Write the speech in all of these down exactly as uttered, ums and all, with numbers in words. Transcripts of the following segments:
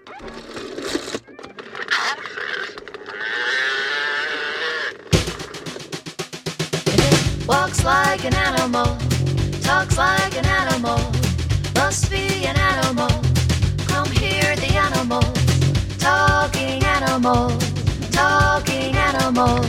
Walks like an animal, talks like an animal, must be an animal. Come hear the animals, talking animals, talking animals.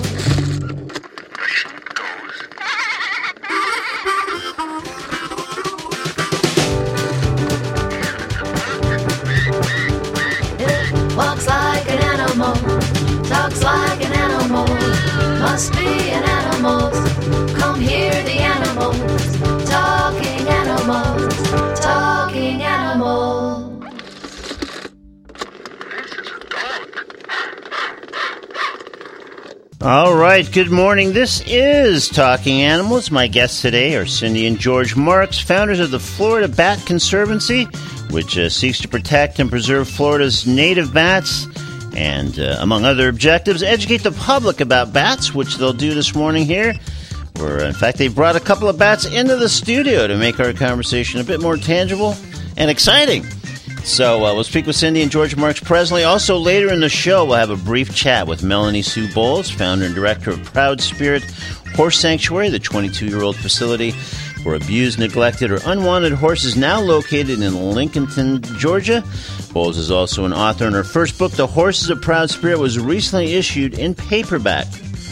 It walks like an animal, talks like an animal, must be an animal. Come hear the animals, talking animals, talking animals. All right, good morning. This is Talking Animals. My guests today are Cindy and George Marks, founders of the Florida Bat Conservancy, which uh, seeks to protect and preserve Florida's native bats, and uh, among other objectives, educate the public about bats, which they'll do this morning here. Where, in fact, they've brought a couple of bats into the studio to make our conversation a bit more tangible and exciting. So uh, we'll speak with Cindy and George Marks presently. Also, later in the show, we'll have a brief chat with Melanie Sue Bowles, founder and director of Proud Spirit Horse Sanctuary, the twenty-two-year-old facility for abused, neglected, or unwanted horses now located in Lincolnton, Georgia. Bowles is also an author, and her first book, The Horses of Proud Spirit, was recently issued in paperback.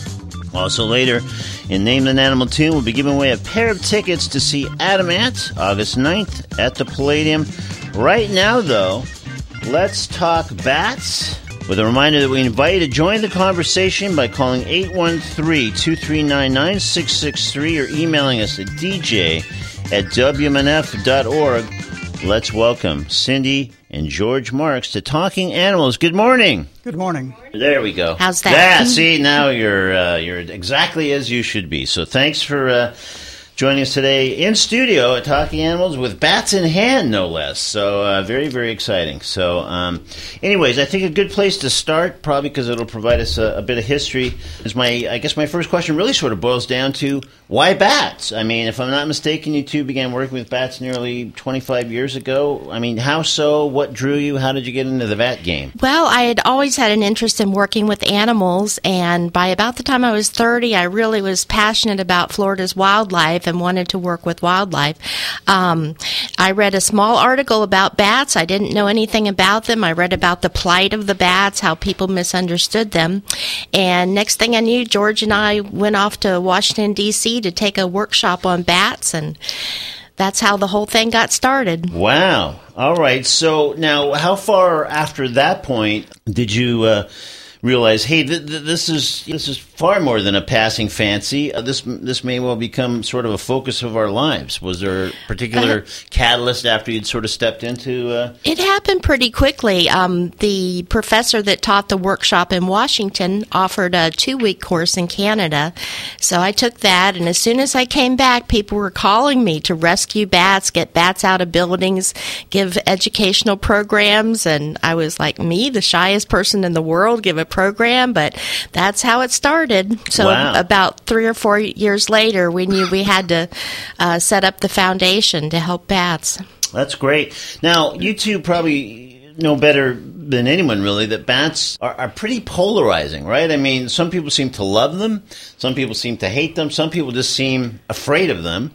Also later, in Name an Animal Tune, we'll be giving away a pair of tickets to see Adam Ant, August ninth, at the Palladium. Right now, though, let's talk bats, with a reminder that we invite you to join the conversation by calling eight one three, two three nine, nine six six three or emailing us at d j at w m n f dot org. Let's welcome Cindy and George Marks to Talking Animals. Good morning. Good morning. There we go. How's that? Yeah, see, now you're uh, you're exactly as you should be. So thanks for uh, joining us today in studio at Talking Animals with bats in hand, no less. So uh, very, very exciting. So um, anyways, I think a good place to start, probably because it'll provide us a, a bit of history, is my, I guess my first question really sort of boils down to, why bats? I mean, if I'm not mistaken, you two began working with bats nearly twenty-five years ago. I mean, how so? What drew you? How did you get into the bat game? Well, I had always had an interest in working with animals, and by about the time I was thirty, I really was passionate about Florida's wildlife and wanted to work with wildlife. Um, I read a small article about bats. I didn't know anything about them. I read about the plight of the bats, how people misunderstood them. And next thing I knew, George and I went off to Washington, D C to take a workshop on bats, and that's how the whole thing got started. Wow. All right. So now, how far after that point did you uh, realize, hey, th- th- this is this is far more than a passing fancy. Uh, this this may well become sort of a focus of our lives. Was there a particular uh, catalyst after you'd sort of stepped into? Uh... It happened pretty quickly. Um, the professor that taught the workshop in Washington offered a two-week course in Canada, so I took that. And as soon as I came back, people were calling me to rescue bats, get bats out of buildings, give educational programs, and I was like, me, the shyest person in the world, give a program, but that's how it started. So wow. About three or four years later, we knew we had to uh, set up the foundation to help bats. That's great. Now, you two probably know better than anyone, really, that bats are, are pretty polarizing, right? I mean, some people seem to love them. Some people seem to hate them. Some people just seem afraid of them.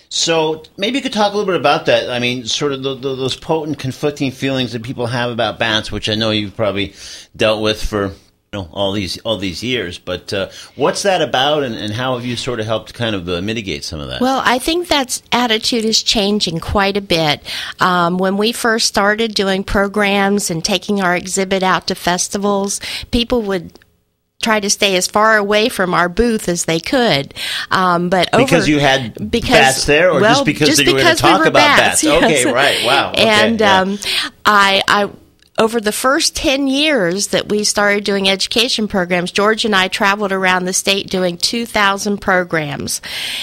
So maybe you could talk a little bit about that. I mean, sort of the, the, those potent, conflicting feelings that people have about bats, which I know you've probably dealt with for know, all these all these years. But uh, what's that about, and, and how have you sort of helped kind of uh, mitigate some of that? Well, I think that attitude is changing quite a bit. Um, when we first started doing programs and taking our exhibit out to festivals, people would try to stay as far away from our booth as they could. Um, but over, because you had because, bats there, or well, just because just you were going to talk we about bats, bats? Yes. Okay, right. Wow. Okay, and yeah. um, I, I, over the first ten years that we started doing education programs, George and I traveled around the state doing two thousand programs.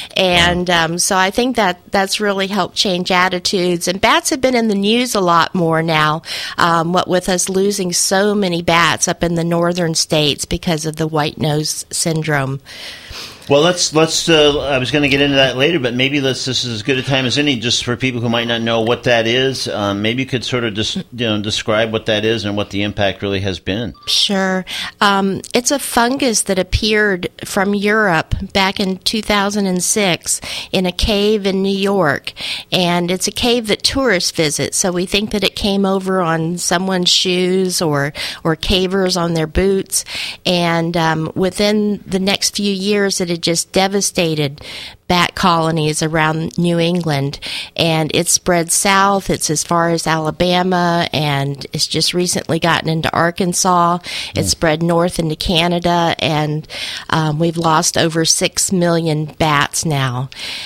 And um, so I think that that's really helped change attitudes. And bats have been in the news a lot more now, um, what with us losing so many bats up in the northern states because of the white nose syndrome. Well, let's let's. Uh, I was going to get into that later, but maybe let's. This is as good a time as any, just for people who might not know what that is. Um, maybe you could sort of just you know describe what that is and what the impact really has been. Sure, um, it's a fungus that appeared from Europe back in two thousand six in a cave in New York, and it's a cave that tourists visit. So we think that it came over on someone's shoes or or cavers on their boots, and um, within the next few years, it had just devastated bat colonies around New England, and it's spread south. It's as far as Alabama, and it's just recently gotten into Arkansas. It's mm. spread north into Canada, and um, we've lost over six million bats now.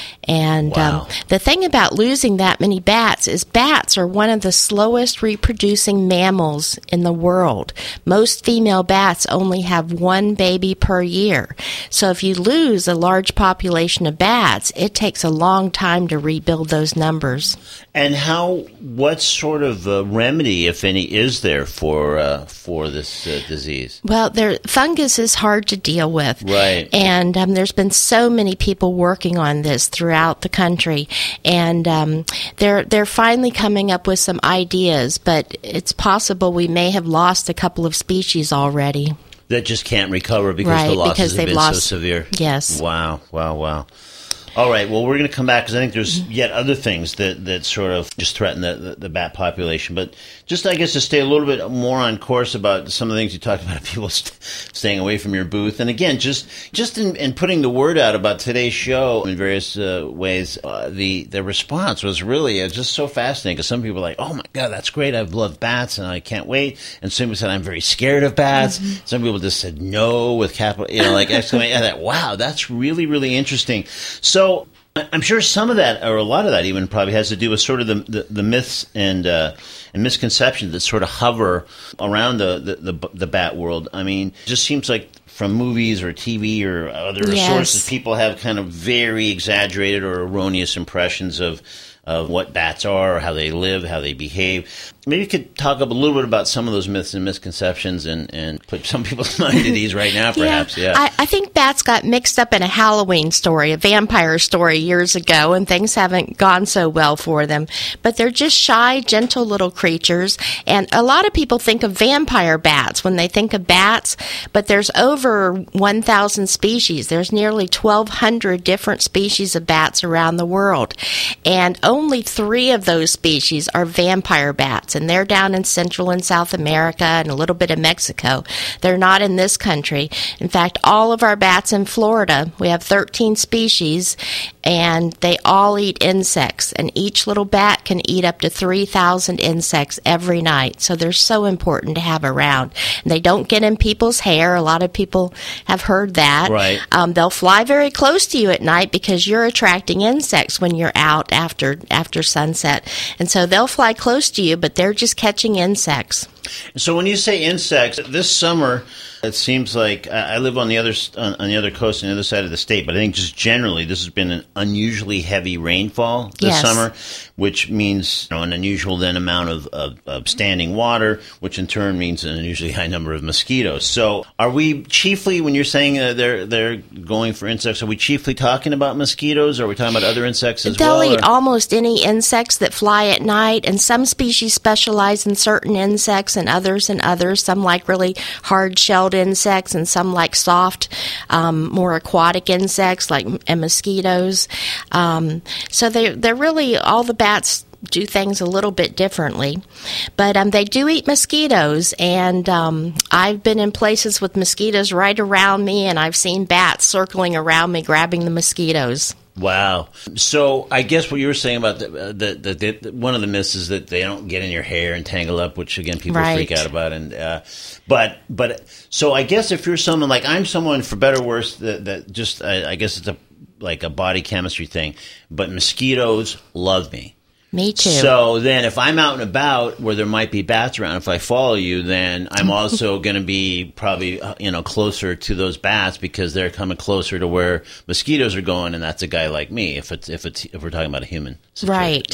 And wow. um, the thing about losing that many bats is bats are one of the slowest reproducing mammals in the world. Most female bats only have one baby per year. So if you lose a large population of bats, it takes a long time to rebuild those numbers. And how? What sort of uh, remedy, if any, is there for uh, for this uh, disease? Well, there, fungus is hard to deal with, right? And um, there's been so many people working on this throughout the country, and um, they're they're finally coming up with some ideas. But it's possible we may have lost a couple of species already that just can't recover because right, the losses because have they've been lost, so severe. Yes. Wow. Wow. Wow. All right. Well, we're going to come back because I think there's yet other things that, that sort of just threaten the, the, the bat population. But just, I guess, to stay a little bit more on course about some of the things you talked about, people st- staying away from your booth. And again, just just in, in putting the word out about today's show in various uh, ways, uh, the, the response was really uh, just so fascinating because some people were like, oh, my God, that's great. I've loved bats and I can't wait. And some people said, I'm very scared of bats. Mm-hmm. Some people just said no with capital, you know, like exclamation. I thought, wow, that's really, really interesting. So, So I'm sure some of that, or a lot of that even, probably has to do with sort of the the, the myths and uh, and misconceptions that sort of hover around the, the, the, the bat world. I mean, it just seems like from movies or T V or other yes. sources, people have kind of very exaggerated or erroneous impressions of of what bats are, or how they live, how they behave. Maybe you could talk a little bit about some of those myths and misconceptions and, and put some people's mind at ease right now, perhaps. Yeah, yeah. I, I think bats got mixed up in a Halloween story, a vampire story years ago, and things haven't gone so well for them. But they're just shy, gentle little creatures. And a lot of people think of vampire bats when they think of bats, but there's over one thousand species. There's nearly twelve hundred different species of bats around the world. And only three of those species are vampire bats, and they're down in Central and South America and a little bit of Mexico. They're not in this country. In fact, all of our bats in Florida, we have thirteen species, and they all eat insects, and each little bat can eat up to three thousand insects every night. So they're so important to have around. And they don't get in people's hair. A lot of people have heard that. Right. Um, they'll fly very close to you at night because you're attracting insects when you're out after after sunset. And so they'll fly close to you, but they're just catching insects. So when you say insects, this summer, it seems like I live on the other on, on the other coast, on the other side of the state, but I think just generally this has been an unusually heavy rainfall this yes. summer, which means you know, an unusual then amount of, of, of standing water, which in turn means an unusually high number of mosquitoes. So are we chiefly, when you're saying uh, they're they're going for insects, are we chiefly talking about mosquitoes, or are we talking about other insects as They'll well? They'll eat or? almost any insects that fly at night, and some species specialize in certain insects and others in others. Some like really hard-shelled insects, and some like soft, um, more aquatic insects like and mosquitoes. Um, so they they're really, all the bats do things a little bit differently. But um, they do eat mosquitoes, and um, I've been in places with mosquitoes right around me, and I've seen bats circling around me grabbing the mosquitoes. Wow. So I guess what you were saying about the, the, the, the one of the myths is that they don't get in your hair and tangle up, which again people right. freak out about. And uh, but but so I guess if you're someone like I'm someone for better or worse that, that just I, I guess it's a like a body chemistry thing, but mosquitoes love me. Me too. So then if I'm out and about where there might be bats around, if I follow you, then I'm also going to be probably, you know, closer to those bats because they're coming closer to where mosquitoes are going, and that's a guy like me if it's if it's if we're talking about a human situation. Right. Yeah.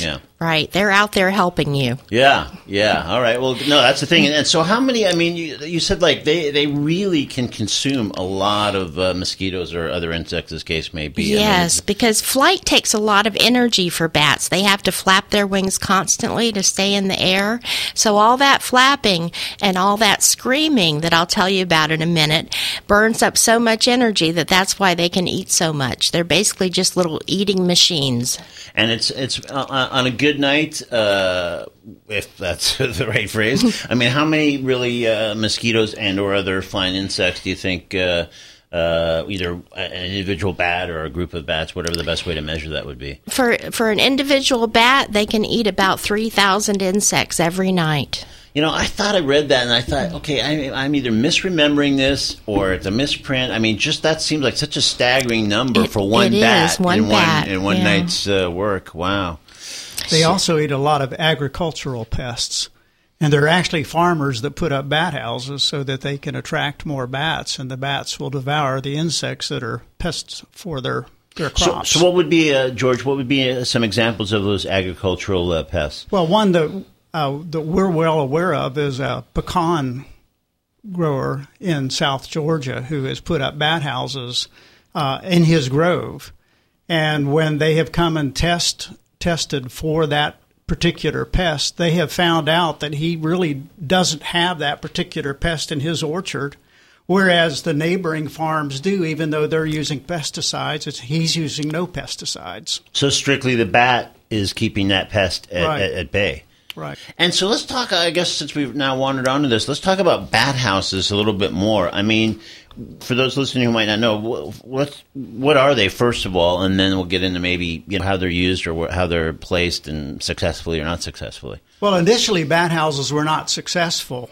Right. They're out there helping you. Yeah, yeah. All right. Well, no, that's the thing. And so how many, I mean, you, you said like they, they really can consume a lot of uh, mosquitoes or other insects, as case may be. Yes, I mean, because flight takes a lot of energy for bats. They have to flap their wings constantly to stay in the air. So all that flapping and all that screaming that I'll tell you about in a minute burns up so much energy that that's why they can eat so much. They're basically just little eating machines. And it's it's uh, on a good night, uh, if that's the right phrase. I mean, how many really uh, mosquitoes and or other flying insects do you think uh, uh, either an individual bat or a group of bats, whatever the best way to measure that would be? For for an individual bat, they can eat about three thousand insects every night. You know, I thought I read that, and I thought, okay, I, I'm either misremembering this or it's a misprint. I mean, just that seems like such a staggering number It- for one it bat is, one in bat, one in one yeah. night's uh, work. Wow. They also eat a lot of agricultural pests. And there are actually farmers that put up bat houses so that they can attract more bats, and the bats will devour the insects that are pests for their, their So, crops. so what would be, uh, George? What would be uh, some examples of those agricultural uh, pests? Well, one that, uh, that we're well aware of is a pecan grower in South Georgia who has put up bat houses uh, in his grove. And when they have come and test tested for that particular pest, they have found out that he really doesn't have that particular pest in his orchard, whereas the neighboring farms do, even though they're using pesticides. It's, he's using no pesticides. So strictly the bat is keeping that pest at, Right. at, at bay. Right. And so let's talk, I guess, since we've now wandered onto this, let's talk about bat houses a little bit more. I mean, for those listening who might not know, wh- what what are they, first of all, and then we'll get into maybe you know how they're used or wh- how they're placed and successfully or not successfully. Well, initially, bat houses were not successful,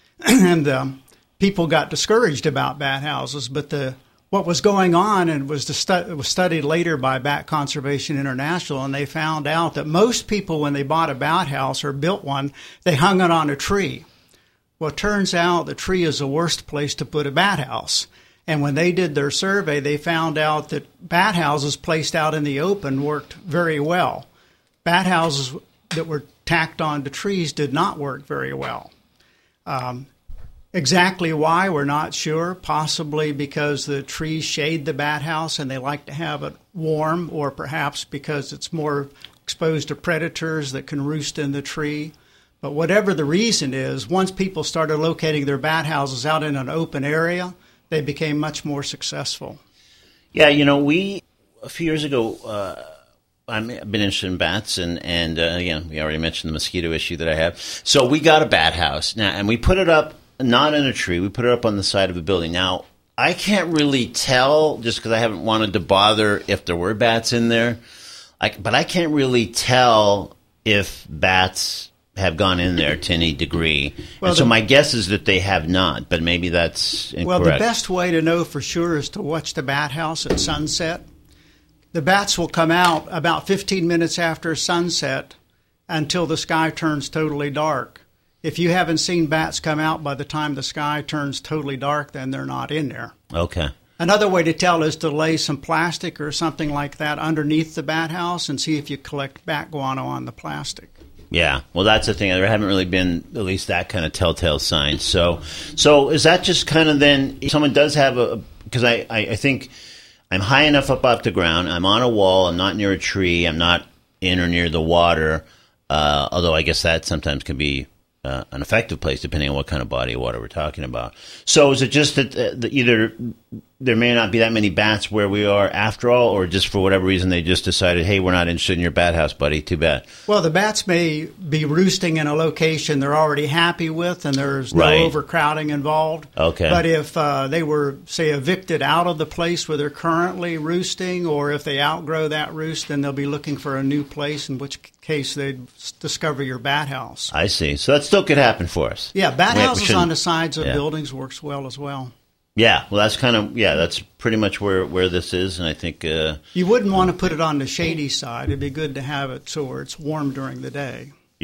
and um, people got discouraged about bat houses. But the what was going on, and was, the stu- it was studied later by Bat Conservation International, and they found out that most people, when they bought a bat house or built one, they hung it on a tree. Well, it turns out the tree is the worst place to put a bat house. And when they did their survey, they found out that bat houses placed out in the open worked very well. Bat houses that were tacked onto trees did not work very well. Um, exactly why, we're not sure. Possibly because the trees shade the bat house and they like to have it warm, or perhaps because it's more exposed to predators that can roost in the tree. But whatever the reason is, once people started locating their bat houses out in an open area, they became much more successful. Yeah, you know, we, a few years ago, uh, I'm, I've been interested in bats, and, and uh, again, we already mentioned the mosquito issue that I have. So we got a bat house, now, and we put it up, not in a tree, we put it up on the side of a building. Now, I can't really tell, just because I haven't wanted to bother if there were bats in there, I, but I can't really tell if bats have gone in there to any degree. Well, and so the- my guess is that they have not, but maybe that's incorrect. Well, the best way to know for sure is to watch the bat house at sunset. The bats will come out about fifteen minutes after sunset until the sky turns totally dark. If you haven't seen bats come out by the time the sky turns totally dark, then they're not in there. Okay. Another way to tell is to lay some plastic or something like that underneath the bat house and see if you collect bat guano on the plastic. Yeah, well, that's the thing. There haven't really been at least that kind of telltale sign. So, so is that just kind of then? If someone does have a, because I, I, I think I'm high enough up off the ground. I'm on a wall. I'm not near a tree. I'm not in or near the water. Uh, although I guess that sometimes can be uh, an effective place depending on what kind of body of water we're talking about. So is it just that, uh, that either there may not be that many bats where we are after all, or just for whatever reason they just decided, hey, we're not interested in your bat house, buddy. Too bad. Well, the bats may be roosting in a location they're already happy with, and there's no Right. overcrowding involved. Okay. But if uh, they were, say, evicted out of the place where they're currently roosting, or if they outgrow that roost, then they'll be looking for a new place, in which case they'd s- discover your bat house. I see. So that still could happen for us. Yeah, bat We- we houses shouldn't- on the sides of yeah. buildings works well as well. Yeah, well, that's kind of, yeah, that's pretty much where, where this is, and I think, uh, You wouldn't want to put it on the shady side. It'd be good to have it so where it's warm during the day. yeah,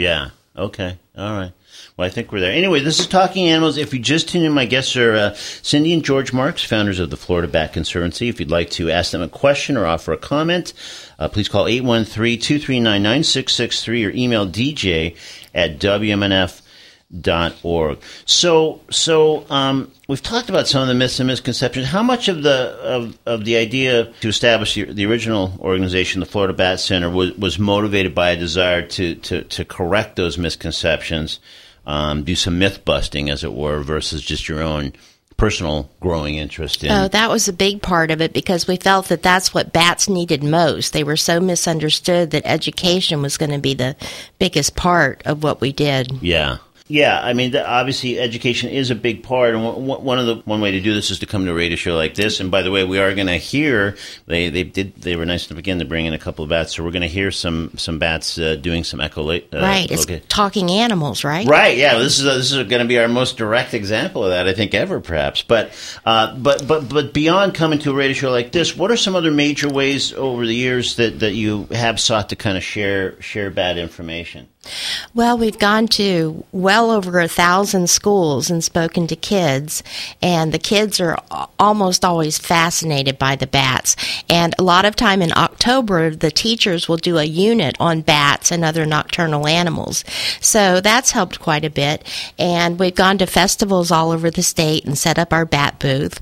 Okay. All right. Well, I think we're there. Anyway, this is Talking Animals. If you just tuned in, my guests are uh, Cindy and George Marks, founders of the Florida Bat Conservancy. If you'd like to ask them a question or offer a comment, uh, please call eight one three, two three nine, nine six six three or email d j at w m n f dot org. So, so um, we've talked about some of the myths and misconceptions. How much of the of, of the idea to establish the, the original organization, the Florida Bat Center, was, was motivated by a desire to, to, to correct those misconceptions, um, do some myth busting, as it were, versus just your own personal growing interest in? Oh, that was a big part of it because we felt that that's what bats needed most. They were so misunderstood that education was going to be the biggest part of what we did. Yeah. Yeah, I mean, the, obviously, education is a big part, and w- one of the one way to do this is to come to a radio show like this. And by the way, we are going to hear they they did they were nice enough again to bring in a couple of bats, so we're going to hear some some bats uh, doing some echolate. Uh, right, it's okay. Talking animals, right? Right. Yeah, this is a, this is going to be our most direct example of that, I think, ever, perhaps. But uh, but but but beyond coming to a radio show like this, what are some other major ways over the years that, that you have sought to kind of share share bat information? Well, we've gone to well over a thousand schools and spoken to kids, and the kids are almost always fascinated by the bats. And a lot of time in October, the teachers will do a unit on bats and other nocturnal animals. So that's helped quite a bit. And we've gone to festivals all over the state and set up our bat booth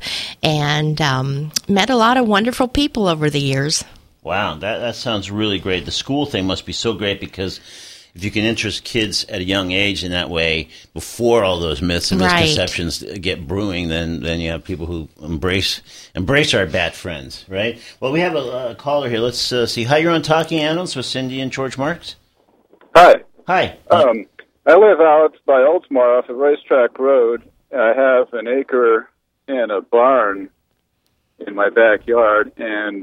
and um, met a lot of wonderful people over the years. Wow, that, that sounds really great. The school thing must be so great because if you can interest kids at a young age in that way, before all those myths and right. misconceptions get brewing, then then you have people who embrace embrace our bat friends, right? Well, we have a, a caller here. Let's uh, see. Hi, you're on Talking Animals with Cindy and George Marks. Hi. Hi. Um, I live out by Oldsmar off of Racetrack Road. I have an acre and a barn in my backyard, and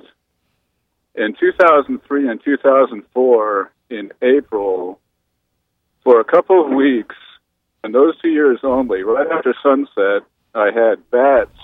in two thousand three and two thousand four, in April, for a couple of weeks, and those two years only, right after sunset, I had bats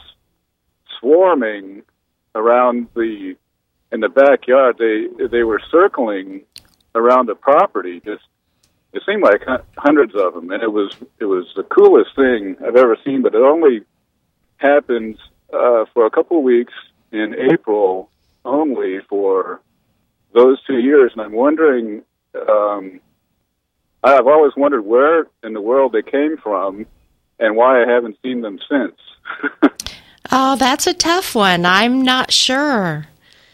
swarming around the, in the backyard. They they were circling around the property. Just it seemed like hundreds of them, and it was it was the coolest thing I've ever seen. But it only happened uh, for a couple of weeks in April only for those two years, and I'm wondering. Um, I've always wondered where in the world they came from and why I haven't seen them since. Oh, that's a tough one. I'm not sure.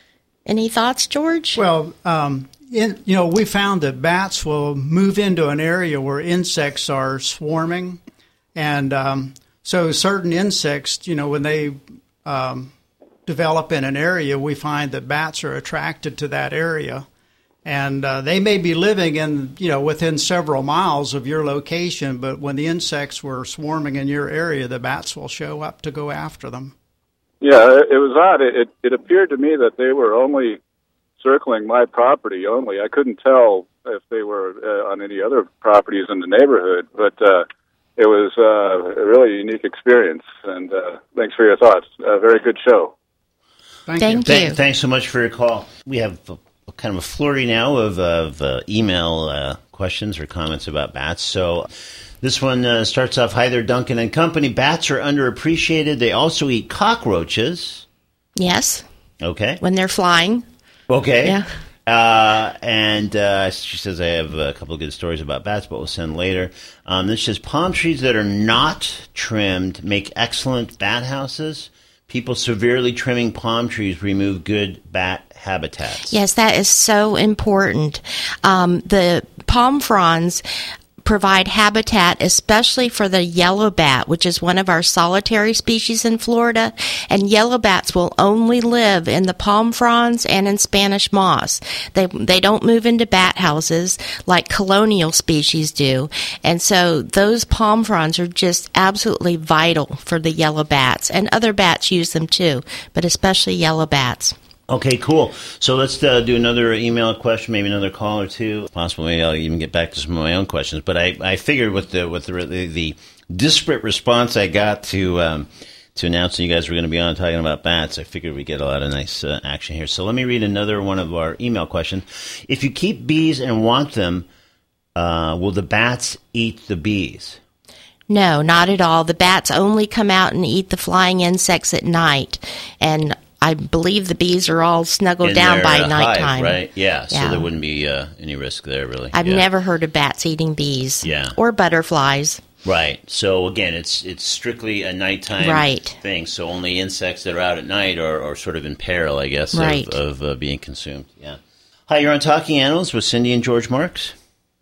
Any thoughts, George? Well, um, in, you know, we found that bats will move into an area where insects are swarming. And um, so certain insects, you know, when they um, develop in an area, we find that bats are attracted to that area. And uh, they may be living in, you know, within several miles of your location, but when the insects were swarming in your area, the bats will show up to go after them. Yeah, it was odd. It, it appeared to me that they were only circling my property only. I couldn't tell if they were uh, on any other properties in the neighborhood, but uh, it was uh, a really unique experience. And uh, thanks for your thoughts. A very good show. Thank, Thank you. you. Th- thanks so much for your call. We have kind of a flurry now of, of uh, email uh, questions or comments about bats. So this one uh, starts off, hi there, Duncan and company. Bats are underappreciated. They also eat cockroaches. Yes. Okay. When they're flying. Okay. Yeah. Uh, and uh, she says, I have a couple of good stories about bats, but we'll send later. Um, this says, palm trees that are not trimmed make excellent bat houses. People severely trimming palm trees remove good bat habitats. Yes, that is so important. Um, the palm fronds provide habitat, especially for the yellow bat, which is one of our solitary species in Florida. And yellow bats will only live in the palm fronds and in Spanish moss. They they don't move into bat houses like colonial species do. And so those palm fronds are just absolutely vital for the yellow bats. And other bats use them too, but especially yellow bats. Okay, cool. So let's uh, do another email question, maybe another call or two. Possibly I'll even get back to some of my own questions. But I, I figured with the with the, the, the disparate response I got to um, to announcing you guys were going to be on talking about bats, I figured we'd get a lot of nice uh, action here. So let me read another one of our email questions. If you keep bees and want them uh, will the bats eat the bees? No, not at all. The bats only come out and eat the flying insects at night, and I believe the bees are all snuggled In down their, by uh, nighttime. hive, right? Yeah, Yeah. so there wouldn't be uh, any risk there, really. I've yeah. never heard of bats eating bees. Yeah. Or butterflies. Right. So again, it's it's strictly a nighttime Right. thing. So only insects that are out at night are, are sort of in peril, I guess, Right. of, of uh, being consumed. Yeah. Hi, you're on Talking Animals with Cindy and George Marks.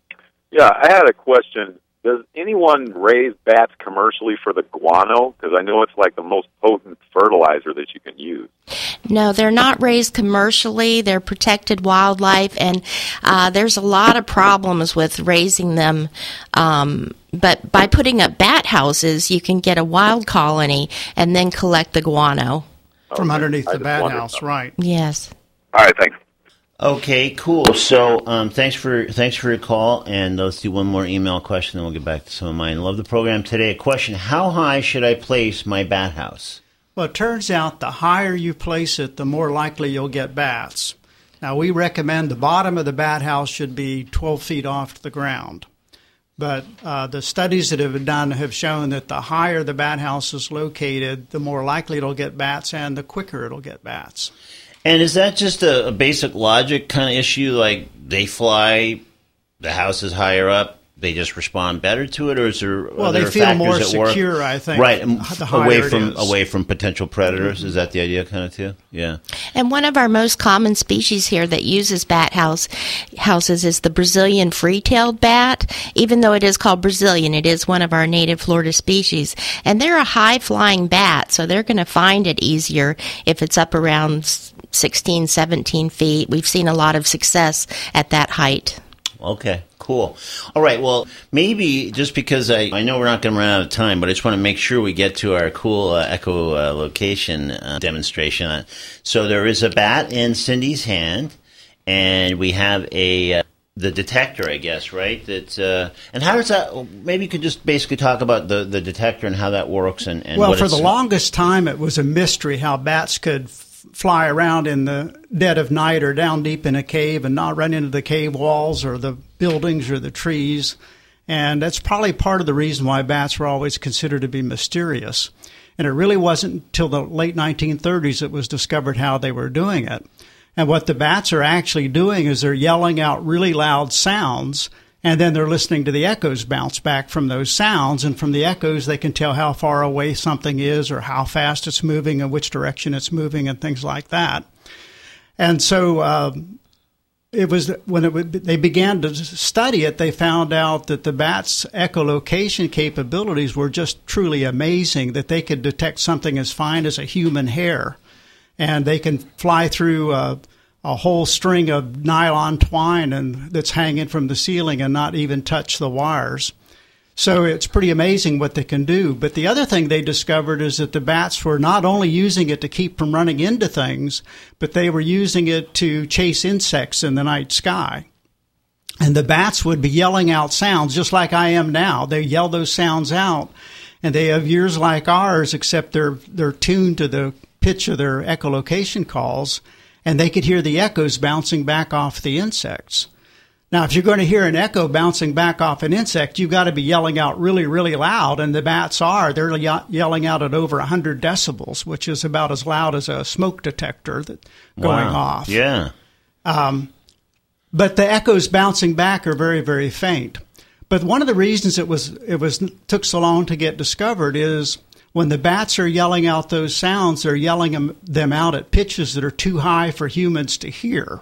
Yeah, I had a question. Does anyone raise bats commercially for the guano? Because I know it's like the most potent fertilizer that you can use. No, they're not raised commercially. They're protected wildlife, and uh, there's a lot of problems with raising them. Um, but by putting up bat houses, you can get a wild colony and then collect the guano. From Okay. underneath I the just bat wondered house, something. right. Yes. All right, thanks. Okay, cool. So um, thanks for thanks for your call, and let's do one more email question, then we'll get back to some of mine. Love the program today. A question: how high should I place my bat house? Well, it turns out the higher you place it, the more likely you'll get bats. Now, we recommend the bottom of the bat house should be twelve feet off the ground. But uh, the studies that have been done have shown that the higher the bat house is located, the more likely it'll get bats and the quicker it'll get bats. And is that just a, a basic logic kind of issue? Like they fly, the house is higher up, they just respond better to it, or is there Well, other they feel factors more at work? secure, I think, Right, and the higher away it from is. away from potential predators. Is that the idea, kind of too? Yeah. And one of our most common species here that uses bat house houses is the Brazilian free-tailed bat. Even though it is called Brazilian, it is one of our native Florida species. And they're a high-flying bat, so they're going to find it easier if it's up around sixteen, seventeen feet. We've seen a lot of success at that height. Okay, cool. All right, well, maybe just because I, I know we're not going to run out of time, but I just want to make sure we get to our cool uh, echolocation uh, demonstration. So there is a bat in Cindy's hand, and we have a uh, the detector, I guess, right? That uh, and how does that? Maybe you could just basically talk about the, the detector and how that works. And, and Well, what for it's, the longest time, it was a mystery how bats could f- fly around in the dead of night or down deep in a cave and not run into the cave walls or the buildings or the trees. And that's probably part of the reason why bats were always considered to be mysterious. And it really wasn't until the late nineteen thirties it was discovered how they were doing it. And what the bats are actually doing is they're yelling out really loud sounds, and then they're listening to the echoes bounce back from those sounds. And from the echoes, they can tell how far away something is or how fast it's moving and which direction it's moving and things like that. And so um, it was when it would, they began to study it, they found out that the bats' echolocation capabilities were just truly amazing, that they could detect something as fine as a human hair. And they can fly through a, a whole string of nylon twine and that's hanging from the ceiling and not even touch the wires. So it's pretty amazing what they can do. But the other thing they discovered is that the bats were not only using it to keep from running into things, but they were using it to chase insects in the night sky. And the bats would be yelling out sounds just like I am now. They yell those sounds out, and they have ears like ours, except they're they're tuned to the pitch of their echolocation calls, and they could hear the echoes bouncing back off the insects. Now, if you're going to hear an echo bouncing back off an insect, you've got to be yelling out really, really loud, and the bats are. They're ye- yelling out at over one hundred decibels, which is about as loud as a smoke detector that going wow. off. Yeah. Um, but the echoes bouncing back are very, very faint. But one of the reasons it was it was took so long to get discovered is when the bats are yelling out those sounds, they're yelling them, them out at pitches that are too high for humans to hear.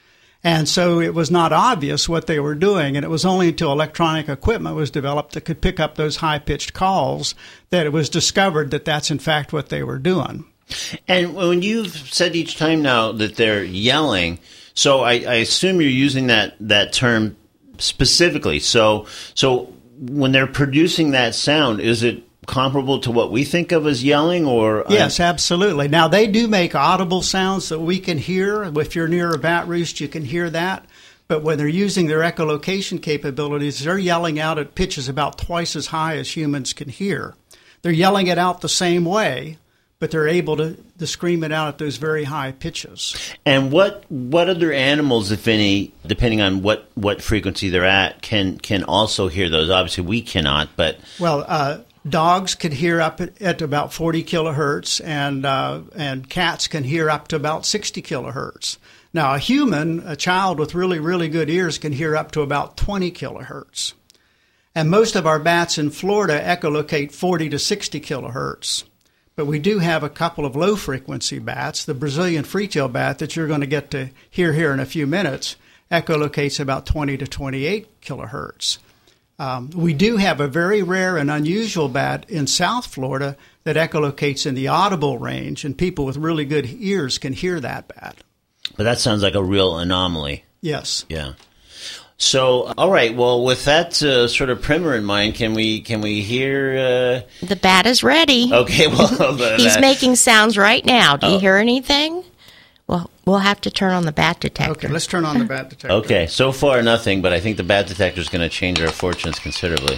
And so it was not obvious what they were doing, and it was only until electronic equipment was developed that could pick up those high-pitched calls that it was discovered that that's in fact what they were doing. And when you've said each time now that they're yelling, so I, I assume you're using that, that term specifically. So so when they're producing that sound, is it comparable to what we think of as yelling? Or Yes, absolutely. Now, they do make audible sounds that we can hear. If you're near a bat roost, you can hear that. But when they're using their echolocation capabilities, they're yelling out at pitches about twice as high as humans can hear. They're yelling it out the same way, but they're able to, to scream it out at those very high pitches. And what what other animals, if any, depending on what, what frequency they're at, can can also hear those? Obviously, we cannot, but Well, uh, dogs could hear up at, at about forty kilohertz, and uh, and cats can hear up to about sixty kilohertz. Now, a human, a child with really, really good ears, can hear up to about twenty kilohertz. And most of our bats in Florida echolocate forty to sixty kilohertz. But we do have a couple of low-frequency bats. The Brazilian free-tail bat that you're going to get to hear here in a few minutes echolocates about twenty to twenty-eight kilohertz. Um, we do have a very rare and unusual bat in South Florida that echolocates in the audible range, and people with really good ears can hear that bat. but that sounds like a real anomaly. Yes. Yeah. So, all right. Well, with that uh, sort of primer in mind, can we can we hear? Uh... The bat is ready. Okay. Well, the, he's that... making sounds right now. Do oh. you hear anything? Well, we'll have to turn on the bat detector. Okay, let's turn on the bat detector. Okay. So far, nothing, but I think the bat detector is going to change our fortunes considerably.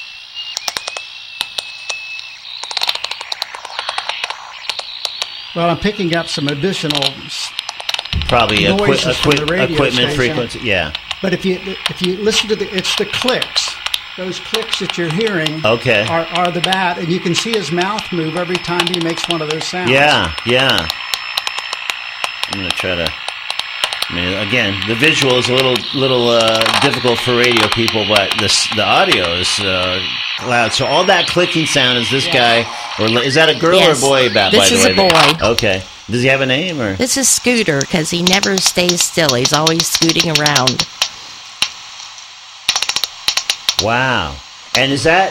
Well, I'm picking up some additional probably equi- noises from equi- the radio equipment station. frequency. Yeah. But if you if you listen to the, it's the clicks. Those clicks that you're hearing Okay. are, are the bat, and you can see his mouth move every time he makes one of those sounds. Yeah. Yeah. I'm going to try to. I mean, again, the visual is a little little uh, difficult for radio people, but the the audio is uh, loud. So all that clicking sound is this guy, or is that a girl Yes. or a boy? Bat, This by the is way? a boy. Okay. Does he have a name or? This is Scooter because he never stays still. He's always scooting around. Wow. And is that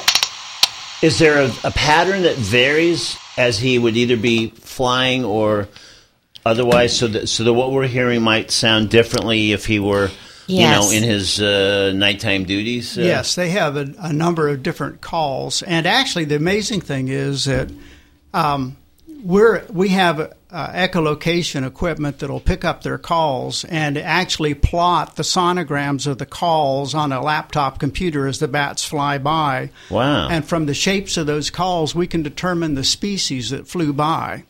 is there a, a pattern that varies as he would either be flying or otherwise? So that so that what we're hearing might sound differently if he were, Yes. you know, in his uh, nighttime duties. Uh, Yes, they have a, a number of different calls, and actually, the amazing thing is that um, we're we have uh, echolocation equipment that'll pick up their calls and actually plot the sonograms of the calls on a laptop computer as the bats fly by. Wow. And from the shapes of those calls, we can determine the species that flew by.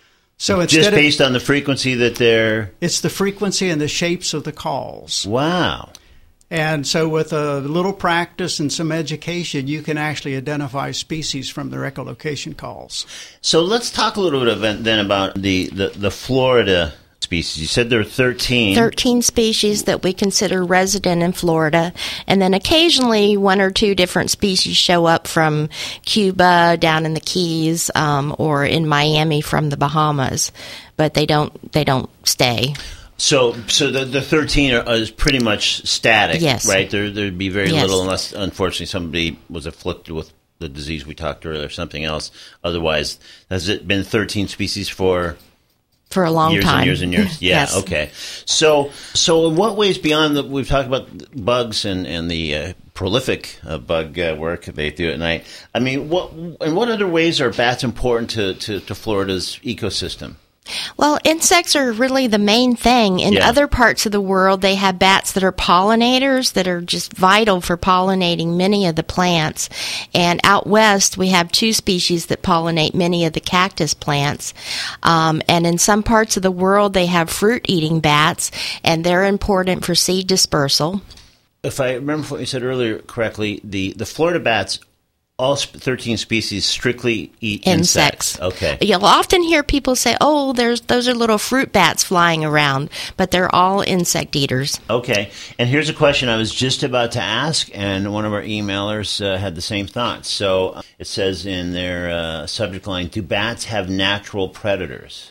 So Just instead based of, on the frequency that they're. it's the frequency and the shapes of the calls. Wow. And so with a little practice and some education, you can actually identify species from their echolocation calls. So let's talk a little bit then about the, the, the Florida species. You said there are thirteen. thirteen species that we consider resident in Florida, and then occasionally one or two different species show up from Cuba, down in the Keys, um, or in Miami from the Bahamas, but they don't they don't stay. So, so the the thirteen are, is pretty much static, Yes. right? There, there'd be very Yes. little, unless unfortunately somebody was afflicted with the disease we talked earlier, or something else. Otherwise, has it been thirteen species for For a long years time. and years and years? Yeah. Yes. Okay. So, so in what ways beyond the we've talked about bugs and and the uh, prolific uh, bug uh, work they do at night? I mean, what in what other ways are bats important to to, to Florida's ecosystem? Well, insects are really the main thing. In Yeah. other parts of the world, they have bats that are pollinators that are just vital for pollinating many of the plants. And out west, we have two species that pollinate many of the cactus plants. Um, and in some parts of the world, they have fruit-eating bats, and they're important for seed dispersal. If I remember what you said earlier correctly, the, the Florida bats, all sp- thirteen species, strictly eat insects. Insects. Okay. You'll often hear people say, "Oh, there's those are little fruit bats flying around," but they're all insect eaters. Okay. And here's a question I was just about to ask, and one of our emailers uh, had the same thoughts. So uh, it says in their uh, subject line, do bats have natural predators?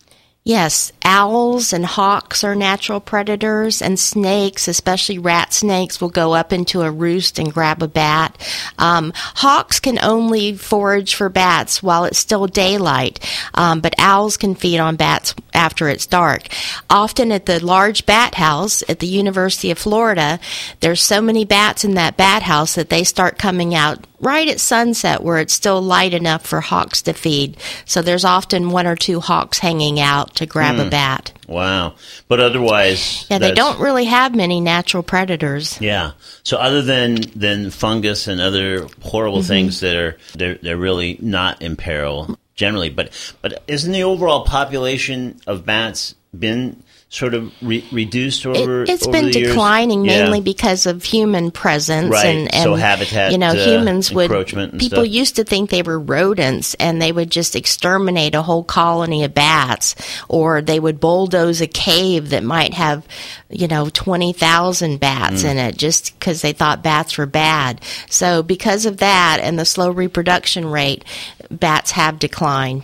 Yes, owls and hawks are natural predators, and snakes, especially rat snakes, will go up into a roost and grab a bat. Um, hawks can only forage for bats while it's still daylight, um, but owls can feed on bats after it's dark. Often at the large bat house at the University of Florida, there's so many bats in that bat house that they start coming out right at sunset where it's still light enough for hawks to feed. So there's often one or two hawks hanging out to grab a bat. Wow. But otherwise... Yeah, they that's- don't really have many natural predators. Yeah. So other than, than fungus and other horrible Mm-hmm. things that are they're, they're really not in peril, generally. But but isn't the overall population of bats been sort of re- reduced over it, it's over been the declining years? mainly Yeah. because of human presence Right. and, and So habitat, you know, uh, humans would encroachment and people stuff. used to think they were rodents and they would just exterminate a whole colony of bats, or they would bulldoze a cave that might have, you know, twenty thousand bats Mm. in it just because they thought bats were bad. So because of that and the slow reproduction rate, bats have declined.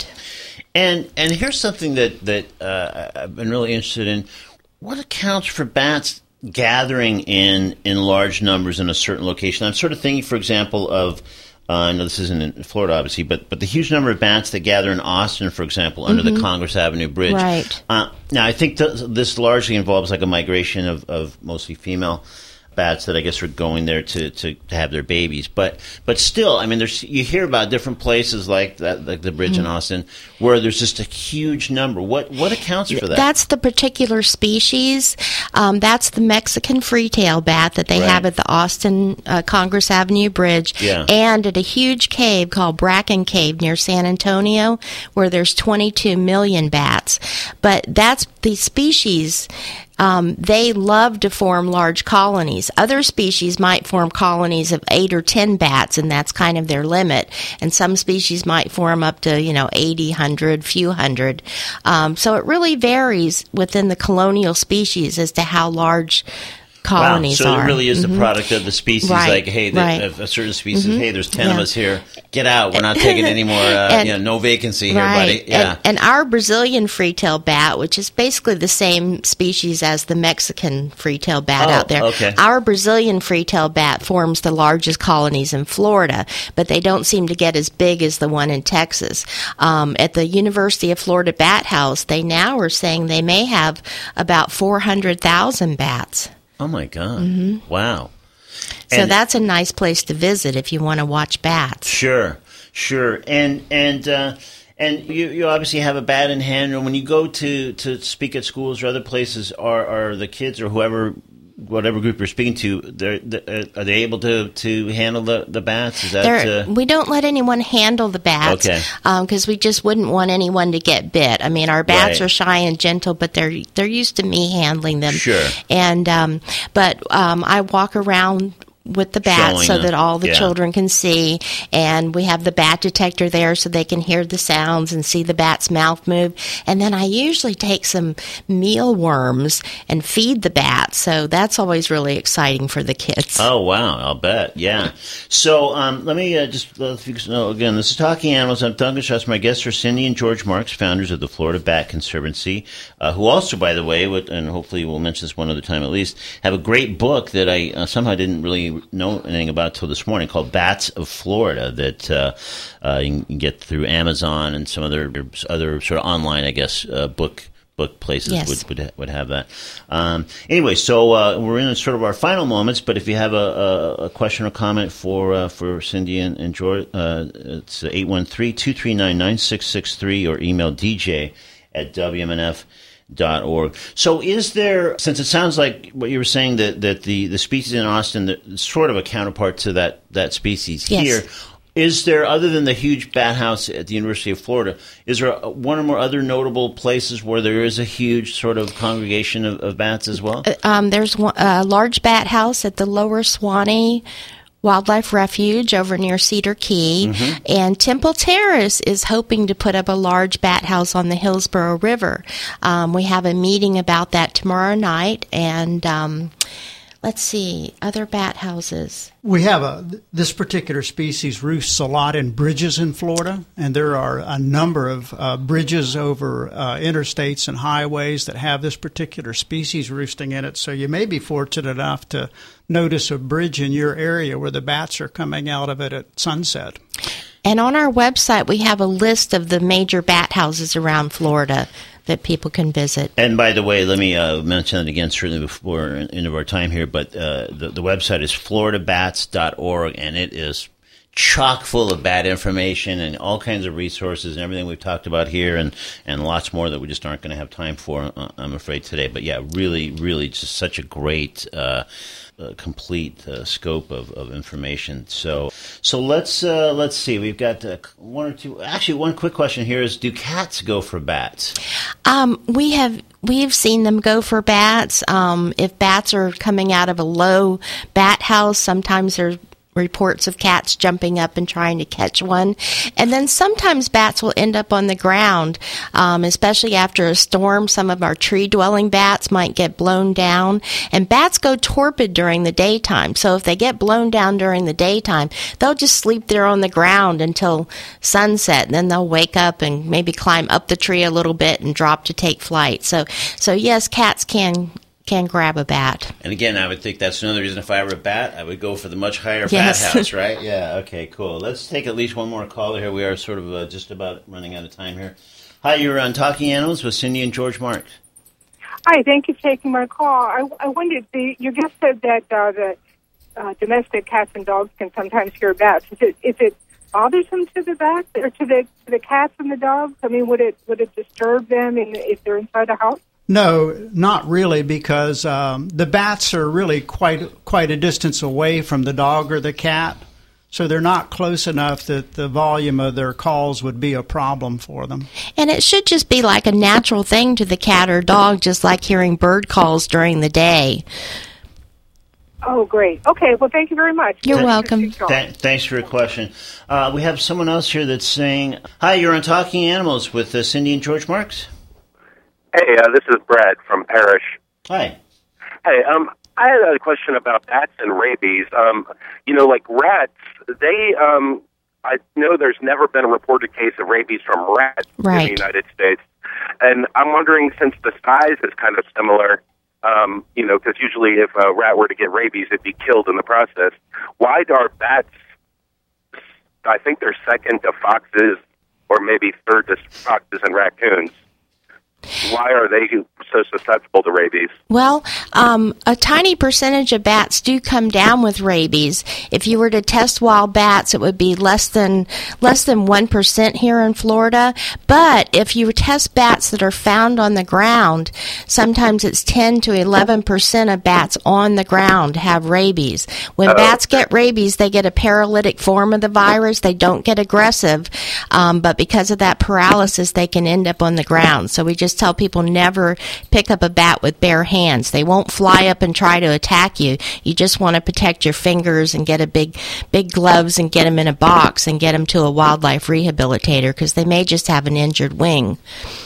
And and here's something that that uh, I've been really interested in. What accounts for bats gathering in in large numbers in a certain location? I'm sort of thinking, for example, of uh, I know this isn't in Florida, obviously, but but the huge number of bats that gather in Austin, for example, under the Congress Avenue Bridge. Right. Uh, now, I think th- this largely involves like a migration of, of mostly female bats that I guess are going there to, to, to have their babies, but but still, I mean, there's you hear about different places like that, like the bridge mm-hmm. in Austin, where there's just a huge number. What what accounts for that? That's the particular species. Um, that's the Mexican free-tail bat that they Right. have at the Austin uh, Congress Avenue Bridge, Yeah. and at a huge cave called Bracken Cave near San Antonio, where there's twenty-two million bats. But that's the species. Um, they love to form large colonies. Other species might form colonies of eight or ten bats, and that's kind of their limit. And some species might form up to, you know, eighty, one hundred, few hundred. Um, so it really varies within the colonial species as to how large colonies wow. So are. it really is Mhm. the product of the species. Right, Like, hey, the, right. of a certain species, Mhm. hey, there's ten of Yeah. us here. Get out. We're not taking any more, uh, And- you know, no vacancy here, Right. buddy. Yeah. And, and our Brazilian free-tail bat, which is basically the same species as the Mexican free-tail bat Oh, out there, okay. our Brazilian free-tail bat forms the largest colonies in Florida, but they don't seem to get as big as the one in Texas. Um, at the University of Florida Bat House, they now are saying they may have about four hundred thousand bats. Oh, my God. Mm-hmm. Wow. So And- that's a nice place to visit if you want to watch bats. Sure, sure, and and uh, and you, you obviously have a bat in hand. And when you go to, to speak at schools or other places, are are the kids or whoever, whatever group you're speaking to, they're, they are they able to, to handle the, the bats? Is that There- uh, we don't let anyone handle the bats Okay. because we just wouldn't want anyone to get bit. I mean, our bats Right. are shy and gentle, but they're they're used to me handling them. Sure. And um, but um, I walk around with the bat Showing so them. that all the Yeah. children can see, and we have the bat detector there so they can hear the sounds and see the bat's mouth move. And then I usually take some mealworms and feed the bat, so that's always really exciting for the kids. Oh, wow. I'll bet. Yeah. So um, let me uh, just let you know again, this is Talking Animals. I'm Duncan Strauss. My guests are Cindy and George Marks, founders of the Florida Bat Conservancy, uh, who also, by the way, would, and hopefully we'll mention this one other time at least, have a great book that I uh, somehow didn't really know anything about till this morning called Bats of Florida that uh, uh, you can get through Amazon and some other other sort of online, I guess, uh, book book places Yes. would, would would have that. Um, anyway, so uh, we're in sort of our final moments, but if you have a, a, a question or comment for uh, for Cindy and, and George, uh, it's eight one three, two three nine, nine six six three or email D J at W M N F dot org. So is there, since it sounds like what you were saying, that, that the, the species in Austin is sort of a counterpart to that, that species Yes. here, is there, other than the huge bat house at the University of Florida, is there one or more other notable places where there is a huge sort of congregation of, of bats as well? Um, there's one, a large bat house at the Lower Swanee Wildlife Refuge over near Cedar Key, Mm-hmm. and Temple Terrace is hoping to put up a large bat house on the Hillsborough River. Um, we have a meeting about that tomorrow night, and um, let's see, other bat houses. We have a this particular species roosts a lot in bridges in Florida, and there are a number of uh, bridges over uh, interstates and highways that have this particular species roosting in it. So you may be fortunate enough to notice a bridge in your area where the bats are coming out of it at sunset. And on our website, we have a list of the major bat houses around Florida that people can visit. And by the way, let me uh, mention it again, certainly before the end of our time here, but uh, the, the website is florida bats dot org, and it is chock full of bad information and all kinds of resources and everything we've talked about here, and, and lots more that we just aren't going to have time for, uh, I'm afraid, today. But yeah, really, really just such a great, uh, uh, complete uh, scope of, of information. So, so let's uh, let's see. We've got uh, one or two. Actually, one quick question here is: do cats go for bats? Um, we have. We've seen them go for bats. Um, if bats are coming out of a low bat house, sometimes there's reports of cats jumping up and trying to catch one. And then sometimes bats will end up on the ground, um, especially after a storm. Some of our tree-dwelling bats might get blown down. And bats go torpid during the daytime. So if they get blown down during the daytime, they'll just sleep there on the ground until sunset. And then they'll wake up and maybe climb up the tree a little bit and drop to take flight. So, so yes, cats can can grab a bat. And again, I would think that's another reason if I were a bat, I would go for the much higher yes. bat house, right? Yeah, okay, cool. Let's take at least one more caller here. We are sort of uh, just about running out of time here. Hi, you're on Talking Animals with Cindy and George Marks. Hi, thank you for taking my call. I, I wondered, the, you just said that uh, the uh, domestic cats and dogs can sometimes hear bats. Is it, is it bothersome to the bats or to the to the cats and the dogs? I mean, would it would it disturb them in, if they're inside the house? No, not really, because um, the bats are really quite quite a distance away from the dog or the cat, so they're not close enough that the volume of their calls would be a problem for them. And it should just be like a natural thing to the cat or dog, just like hearing bird calls during the day. Oh, great. Okay, well, thank you very much. You're welcome. Th- thanks for your question. Uh, we have someone else here that's saying, hi, you're on Talking Animals with uh, Cindy and George Marks. Hey, uh, this is Brad from Parrish. Hi. Hey, um, I had a question about bats and rabies. Um, you know, like rats, they, um, I know there's never been a reported case of rabies from rats right. in the United States. And I'm wondering, since the size is kind of similar, um, you know, because usually if a rat were to get rabies, it'd be killed in the process. Why are bats, I think they're second to foxes or maybe third to foxes and raccoons? Why are they so susceptible to rabies? Well, um, a tiny percentage of bats do come down with rabies. If you were to test wild bats, it would be less than less than one percent here in Florida. But if you test bats that are found on the ground, sometimes it's ten to eleven percent of bats on the ground have rabies. When Uh-oh. bats get rabies, they get a paralytic form of the virus. They don't get aggressive, um, but because of that paralysis, they can end up on the ground. So we just tell people never pick up a bat with bare hands. They won't fly up and try to attack you. You just want to protect your fingers and get a big, big gloves and get them in a box and get them to a wildlife rehabilitator because they may just have an injured wing.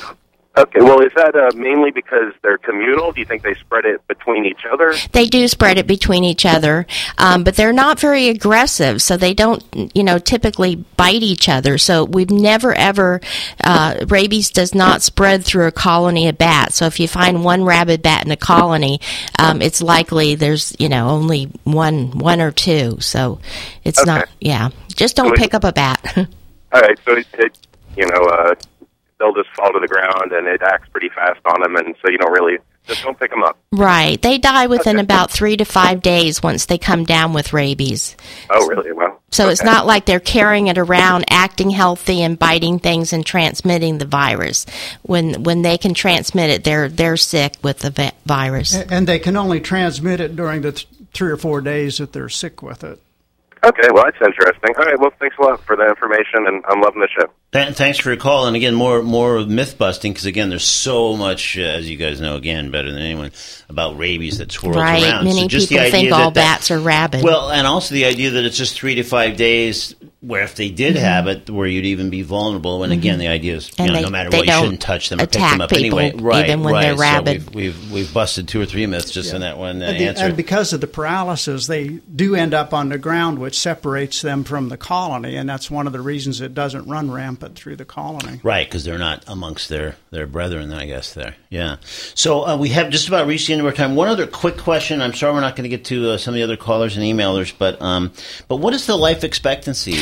Okay, well, is that uh, mainly because they're communal? Do you think they spread it between each other? They do spread it between each other, um, but they're not very aggressive, so they don't, you know, typically bite each other. So we've never, ever, uh, rabies does not spread through a colony of bats. So if you find one rabid bat in a colony, um, it's likely there's, you know, only one, one or two. So it's okay. not, yeah. Just don't so pick up a bat. All right, so it, it you know, uh, they'll just fall to the ground, and it acts pretty fast on them, and so you don't really, just don't pick them up. Right. They die within okay. about three to five days once they come down with rabies. Oh, really? Well, So okay. it's not like they're carrying it around, acting healthy and biting things and transmitting the virus. When when they can transmit it, they're they're sick with the vi- virus. And they can only transmit it during the th- three or four days that they're sick with it. Okay, well, that's interesting. All right, well, thanks a lot for the information, and I'm loving the show. Th- thanks for your call, and again, more more myth busting, because again, there's so much, uh, as you guys know, again, better than anyone, about rabies that swirls right. around. Many so just people the think idea all that that, bats are rabid. Well, and also the idea that it's just three to five days, where if they did mm-hmm. have it, where you'd even be vulnerable. And mm-hmm. again, the idea is, you know, they, no matter what, you shouldn't touch them or pick them up anyway. Right, even when right. they're rabid. So we've, we've we've busted two or three myths just yeah. in that one uh, and the, answer. And because of the paralysis, they do end up on the ground, which separates them from the colony, and that's one of the reasons it doesn't run rampant through the colony. Right, because they're not amongst their, their brethren, I guess, there. Yeah. So uh, we have just about reached the end of our time. One other quick question. I'm sorry we're not going to get to uh, some of the other callers and emailers, but um, but what is the life expectancy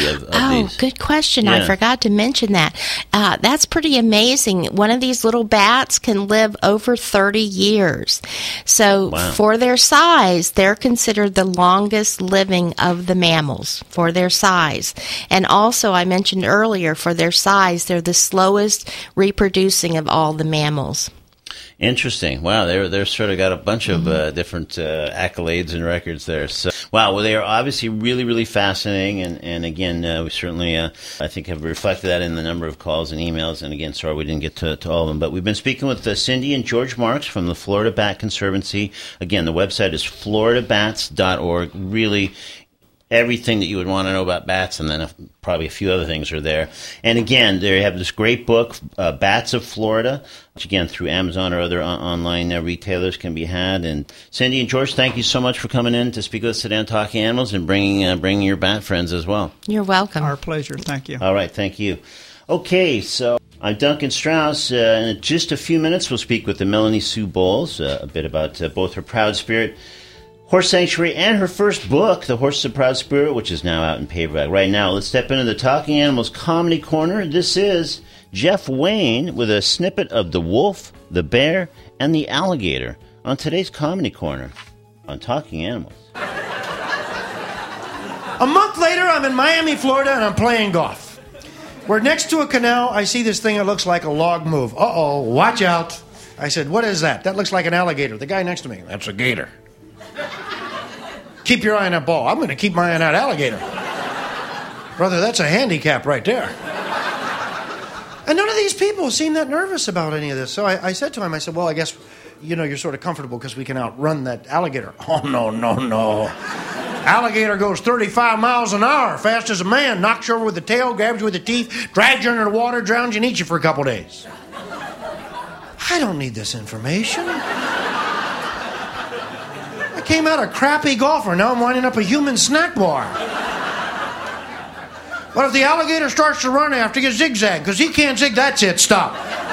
of, of oh, these? Good question. Yeah. I forgot to mention that. Uh, that's pretty amazing. One of these little bats can live over thirty years. So Wow. for their size, they're considered the longest living of the mammals for their size. And also, I mentioned earlier, for their size, they're the slowest reproducing of all the mammals. Interesting. Wow, they're they're sort of got a bunch of uh, different uh, accolades and records there. So, wow, well, they are obviously really, really fascinating. And and again, uh, we certainly, uh, I think, have reflected that in the number of calls and emails. And again, sorry we didn't get to, to all of them, but we've been speaking with uh, Cindy and George Marks from the Florida Bat Conservancy. Again, the website is florida bats dot org. Really, everything that you would want to know about bats, and then a, probably a few other things are there. And again, they have this great book, uh, Bats of Florida, which again, through Amazon or other on- online uh, retailers can be had. And Cindy and George, thank you so much for coming in to speak with us today on Talking Animals and bringing uh, bringing your bat friends as well. You're welcome. Our pleasure. Thank you. All right, thank you. Okay, so I'm Duncan Strauss. Uh, in just a few minutes, we'll speak with the Melanie Sue Bowles, uh, a bit about uh, both her Proud Spirit Horse Sanctuary and her first book, The Horses of Proud Spirit, which is now out in paperback. Right now, let's step into the Talking Animals Comedy Corner. This is Jeff Wayne with a snippet of the wolf, the bear, and the alligator on today's Comedy Corner on Talking Animals. A month later, I'm in Miami, Florida, and I'm playing golf. We're next to a canal. I see this thing that looks like a log move. Uh-oh, watch out. I said, what is that? That looks like an alligator. The guy next to me, that's a gator. Keep your eye on that ball. I'm going to keep my eye on that alligator. Brother, that's a handicap right there. And none of these people seem that nervous about any of this. So I, I said to him, I said, well, I guess, you know, you're sort of comfortable because we can outrun that alligator. Oh, no, no, no. Alligator goes thirty-five miles an hour, fast as a man, knocks you over with the tail, grabs you with the teeth, drags you under the water, drowns you, and eats you for a couple days. I don't need this information. I came out a crappy golfer. Now I'm winding up a human snack bar. But if the alligator starts to run after you, zigzag, because he can't zig, that's it, stop.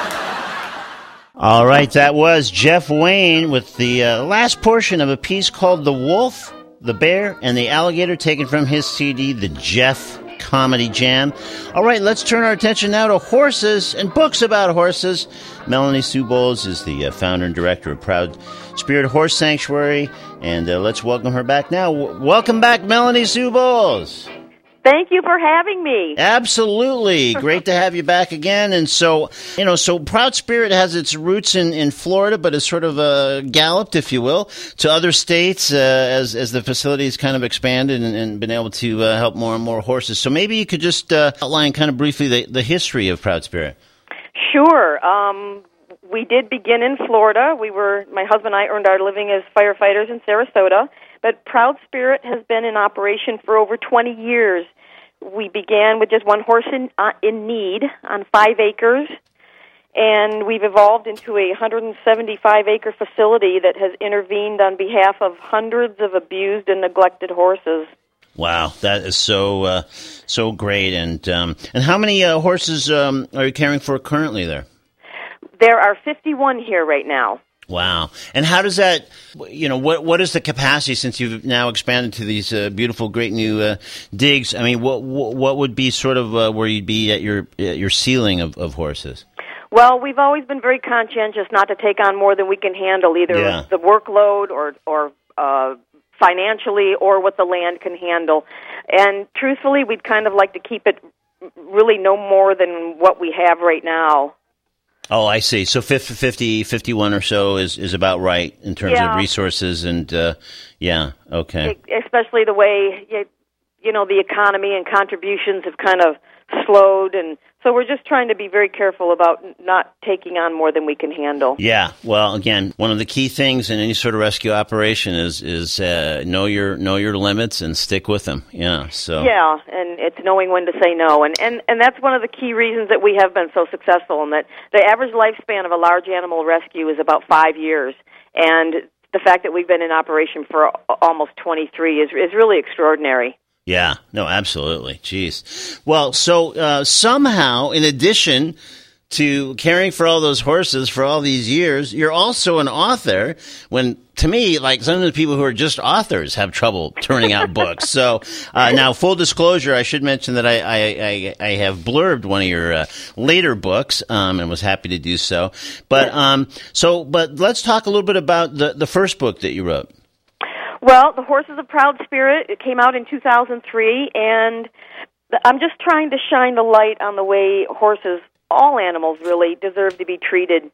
All right, that was Jeff Wayne with the uh, last portion of a piece called The Wolf, the Bear, and the Alligator, taken from his C D, The Jeff Comedy Jam. All right, let's turn our attention now to horses and books about horses. Melanie Sue Bowles is the uh, founder and director of Proud Spirit Horse Sanctuary, and uh, let's welcome her back now. W- welcome back, Melanie Sue Bowles. Thank you for having me. Absolutely. Great to have you back again. And so, you know, so Proud Spirit has its roots in, in Florida, but has sort of uh, galloped, if you will, to other states uh, as as the facility's kind of expanded and, and been able to uh, help more and more horses. So maybe you could just uh, outline kind of briefly the, the history of Proud Spirit. Sure. Um, we did begin in Florida. We were, my husband and I earned our living as firefighters in Sarasota. But Proud Spirit has been in operation for over twenty years. We began with just one horse in, uh, in need on five acres, and we've evolved into a one hundred seventy-five acre facility that has intervened on behalf of hundreds of abused and neglected horses. Wow, that is so uh, so great. And um, and how many uh, horses um, are you caring for currently there? There are fifty-one here right now. Wow. And how does that, you know, what what is the capacity since you've now expanded to these uh, beautiful, great new uh, digs? I mean, what what would be sort of uh, where you'd be at your at your ceiling of, of horses? Well, we've always been very conscientious not to take on more than we can handle, either yeah. the workload or, or uh, financially or what the land can handle. And truthfully, we'd kind of like to keep it really no more than what we have right now. Oh, I see. So fifty, fifty-one or so is, is about right in terms yeah. of resources and, uh, yeah, okay. Especially the way, you know, the economy and contributions have kind of slowed, and so we're just trying to be very careful about not taking on more than we can handle. Yeah, well, again, one of the key things in any sort of rescue operation is is uh, know your know your limits and stick with them. Yeah, so yeah, and it's knowing when to say no, and and and that's one of the key reasons that we have been so successful. In that the average lifespan of a large animal rescue is about five years, and the fact that we've been in operation for almost twenty-three is is really extraordinary. Yeah, no, absolutely. Jeez. Well, so uh, somehow, in addition to caring for all those horses for all these years. You're also an author when, to me, like some of the people who are just authors have trouble turning out books. So uh, now, full disclosure, I should mention that I, I, I, I have blurbed one of your uh, later books um, and was happy to do so. But um, so, but let's talk a little bit about the, the first book that you wrote. Well, The Horses of Proud Spirit, it came out in two thousand three, and I'm just trying to shine the light on the way horses, all animals really, deserve to be treated.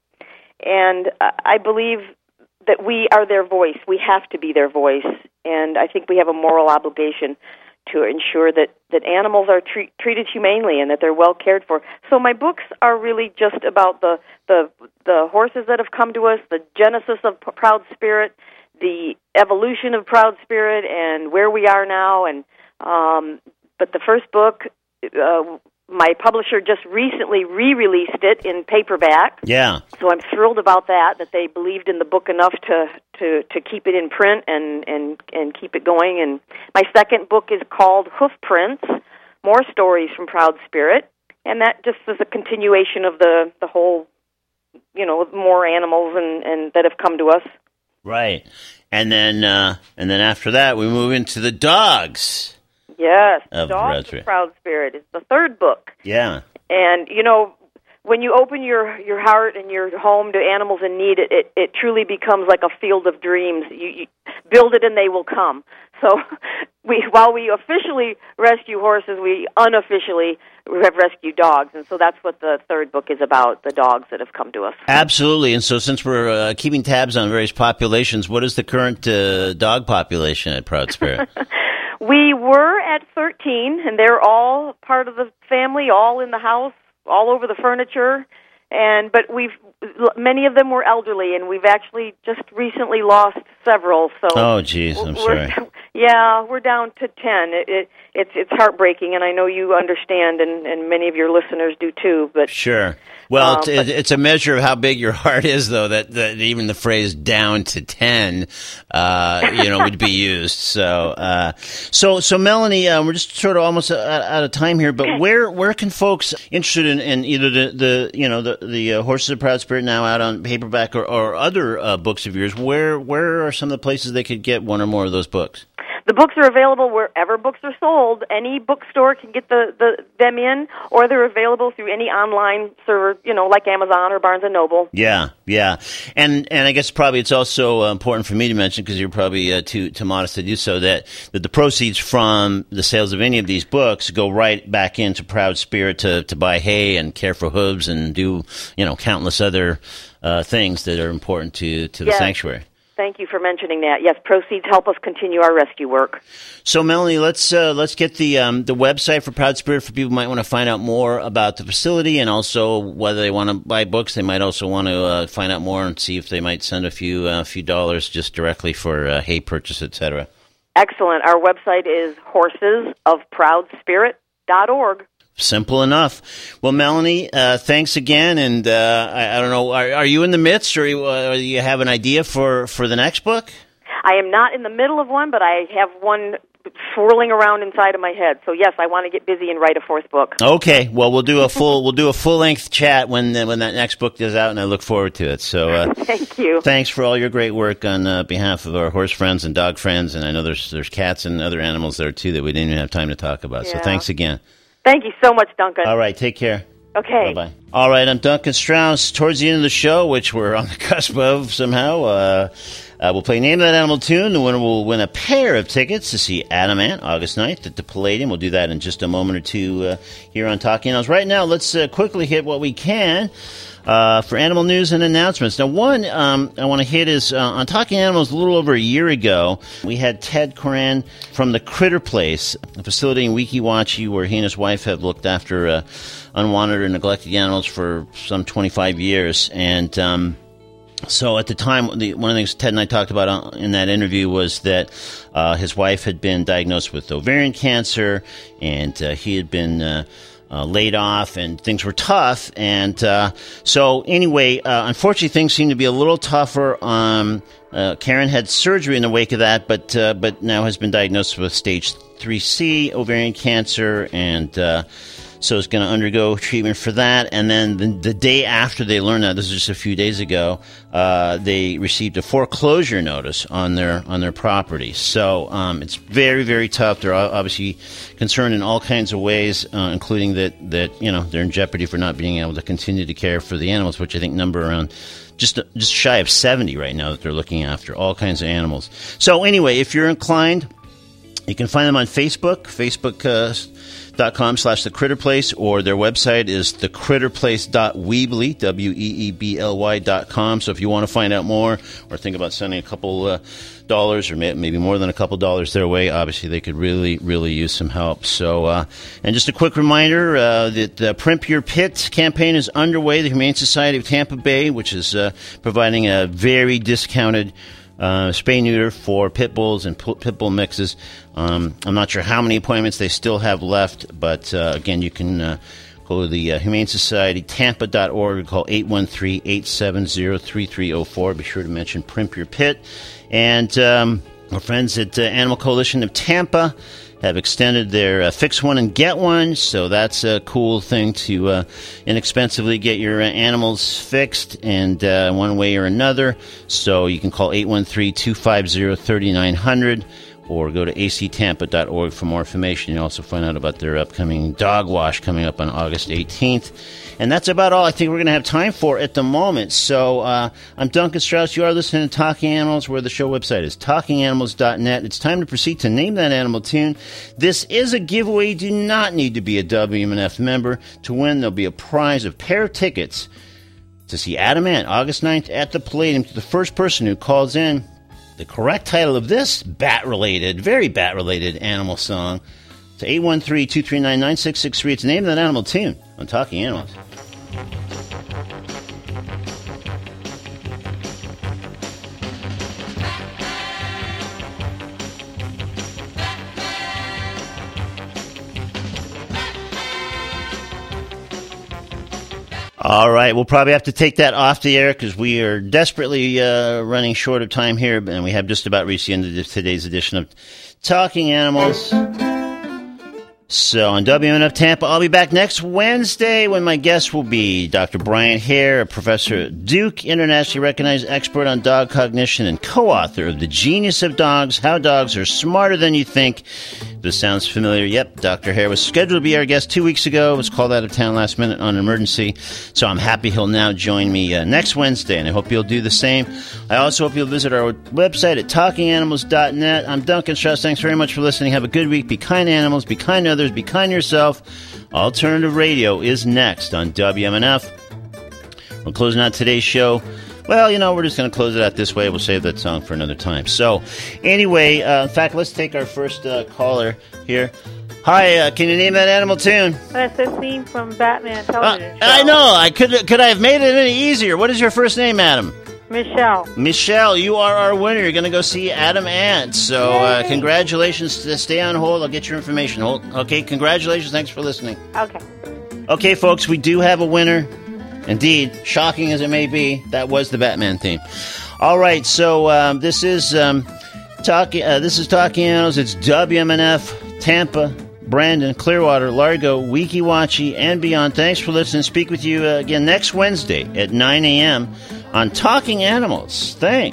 And I believe that we are their voice. We have to be their voice. And I think we have a moral obligation to ensure that, that animals are treat, treated humanely and that they're well cared for. So my books are really just about the, the, the horses that have come to us, the genesis of Proud Spirit, the evolution of Proud Spirit, and where we are now. And um, but the first book, uh, my publisher just recently re-released it in paperback. Yeah. So I'm thrilled about that, that they believed in the book enough to, to, to keep it in print and, and, and keep it going. And my second book is called Hoof Prints, More Stories from Proud Spirit. And that just is a continuation of the, the whole, you know, more animals and, and that have come to us. Right. And then uh, and then after that, we move into the dogs. Yes, Of Dogs Proud of Proud Spirit is the third book. Yeah. And, you know, when you open your, your heart and your home to animals in need, it, it, it truly becomes like a field of dreams. You, you build it and they will come. So we, while we officially rescue horses, we unofficially have rescued dogs. And so that's what the third book is about, the dogs that have come to us. Absolutely. And so since we're uh, keeping tabs on various populations, what is the current uh, dog population at Proud Spirit? We were at thirteen, and they're all part of the family, all in the house, all over the furniture. And but we've many of them were elderly, and we've actually just recently lost several. So oh, geez, I'm we're, sorry. Yeah, we're down to ten. It, it, it's it's heartbreaking, and I know you understand, and, and many of your listeners do too. But sure. Well, um, it's, but, it's a measure of how big your heart is, though, that, that even the phrase "down to ten," uh, you know, would be used. So, uh, so, so, Melanie, uh, we're just sort of almost out, out of time here. But where, where can folks interested in, in either the, the, you know, the the uh, Horses of Proud Spirit now out on paperback or, or other uh, books of yours? Where, where are some of the places they could get one or more of those books? The books are available wherever books are sold. Any bookstore can get the, the them in, or they're available through any online server, you know, like Amazon or Barnes and Noble. Yeah, yeah, and and I guess probably it's also uh, important for me to mention, because you're probably uh, too too modest to do so, that that the proceeds from the sales of any of these books go right back into Proud Spirit to to buy hay and care for hooves and do, you know, countless other uh, things that are important to to the yes. sanctuary. Thank you for mentioning that. Yes, proceeds help us continue our rescue work. So, Melanie, let's uh, let's get the um, the website for Proud Spirit for people who might want to find out more about the facility, and also whether they want to buy books. They might also want to uh, find out more and see if they might send a few uh, few dollars just directly for uh, hay purchase, et cetera. Excellent. Our website is horses of proud spirit dot org. Simple enough. Well, Melanie, uh, thanks again. And uh, I, I don't know, are, are you in the midst, or uh, do you have an idea for, for the next book? I am not in the middle of one, but I have one swirling around inside of my head. So yes, I want to get busy and write a fourth book. Okay. Well, we'll do a full we'll do a full length chat when when that next book is out, and I look forward to it. So uh, thank you. Thanks for all your great work on uh, behalf of our horse friends and dog friends, and I know there's there's cats and other animals there too that we didn't even have time to talk about. Yeah. So thanks again. Thank you so much, Duncan. All right, take care. Okay. Bye-bye. All right, I'm Duncan Strauss. Towards the end of the show, which we're on the cusp of somehow, uh, uh, we'll play Name That Animal Tune. The winner will win a pair of tickets to see Adamant August ninth at the Palladium. We'll do that in just a moment or two uh, here on Talking Animals. Right now, let's uh, quickly hit what we can uh, for animal news and announcements. Now, one um, I want to hit is uh, on Talking Animals a little over a year ago, we had Ted Coran from the Critter Place, a facility in Weeki Wachee where he and his wife have looked after uh, unwanted or neglected animals for some twenty-five years. And um, so at the time, the, one of the things Ted and I talked about in that interview was that uh, his wife had been diagnosed with ovarian cancer, and uh, he had been uh, uh, laid off, and things were tough. And uh, so anyway, uh, unfortunately, things seem to be a little tougher. Um, uh, Karen had surgery in the wake of that, but uh, but now has been diagnosed with stage three C ovarian cancer, and uh, So it's going to undergo treatment for that. And then the, the day after they learned that, this is just a few days ago, uh, they received a foreclosure notice on their on their property. So um, it's very, very tough. They're obviously concerned in all kinds of ways, uh, including that, that, you know, they're in jeopardy for not being able to continue to care for the animals, which I think number around just just shy of seventy right now that they're looking after, all kinds of animals. So anyway, if you're inclined, you can find them on Facebook, Facebook uh, dot com slash the Critter Place, or their website is the critter place dot weebly, W E E B L Y dot com. So if you want to find out more or think about sending a couple uh, dollars or may, maybe more than a couple dollars their way, obviously they could really, really use some help. So, uh, and just a quick reminder uh, that the Primp Your Pit campaign is underway. The Humane Society of Tampa Bay, which is uh, providing a very discounted Uh, spay-neuter for pit bulls and pit bull mixes. Um, I'm not sure how many appointments they still have left, but uh, again, you can uh, go to the uh, Humane Society Tampa dot org or call eight one three, eight seven zero, three three zero four. Be sure to mention Primp Your Pit. And um, our friends at uh, Animal Coalition of Tampa have extended their uh, Fix One and Get One, so that's a cool thing to uh, inexpensively get your uh, animals fixed and uh, one way or another. So you can call eight one three, two five zero, three nine zero zero or go to A C Tampa dot org for more information. You also find out about their upcoming dog wash coming up on August eighteenth. And that's about all I think we're going to have time for at the moment. So uh, I'm Duncan Strauss. You are listening to Talking Animals, where the show website is talking animals dot net. It's time to proceed to name that animal tune. This is a giveaway. You do not need to be a W M N F member to win. There'll be a prize of pair of tickets to see Adam Ant August ninth at the Palladium. To the first person who calls in the correct title of this bat-related, very bat-related animal song to eight one three, two three nine, nine six six three. It's the name of that animal tune on Talking Animals. All right, we'll probably have to take that off the air because we are desperately uh, running short of time here, and we have just about reached the end of today's edition of Talking Animals. So on W M N F Tampa, I'll be back next Wednesday when my guest will be Doctor Brian Hare, a professor at Duke, internationally recognized expert on dog cognition and co-author of The Genius of Dogs, How Dogs Are Smarter Than You Think. If this sounds familiar, yep, Doctor Hare was scheduled to be our guest two weeks ago. Was called out of town last minute on an emergency. So I'm happy he'll now join me uh, next Wednesday, and I hope you'll do the same. I also hope you'll visit our website at talking animals dot net. I'm Duncan Strauss. Thanks very much for listening. Have a good week. Be kind to animals. Be kind to others. Be kind to yourself. Alternative Radio is next on W M N F. We're closing out today's show. Well, you know, we're just going to close it out this way. We'll save that song for another time. So, anyway, uh, in fact, let's take our first uh, caller here. Hi, uh, can you name that animal tune? That's the theme from Batman television uh, show. I know. I could could I have made it any easier? What is your first name, Adam? Michelle. Michelle, you are our winner. You're going to go see Adam Ant. So, uh, congratulations. Stay on hold. I'll get your information. Hold. Okay, congratulations. Thanks for listening. Okay. Okay, folks, we do have a winner. Indeed, shocking as it may be, that was the Batman theme. All right, so um, this is um, talking. Uh, this is Talking Animals. It's W M N F, Tampa, Brandon, Clearwater, Largo, Weeki Wachee, and beyond. Thanks for listening. Speak with you uh, again next Wednesday at nine a.m. on Talking Animals. Thanks.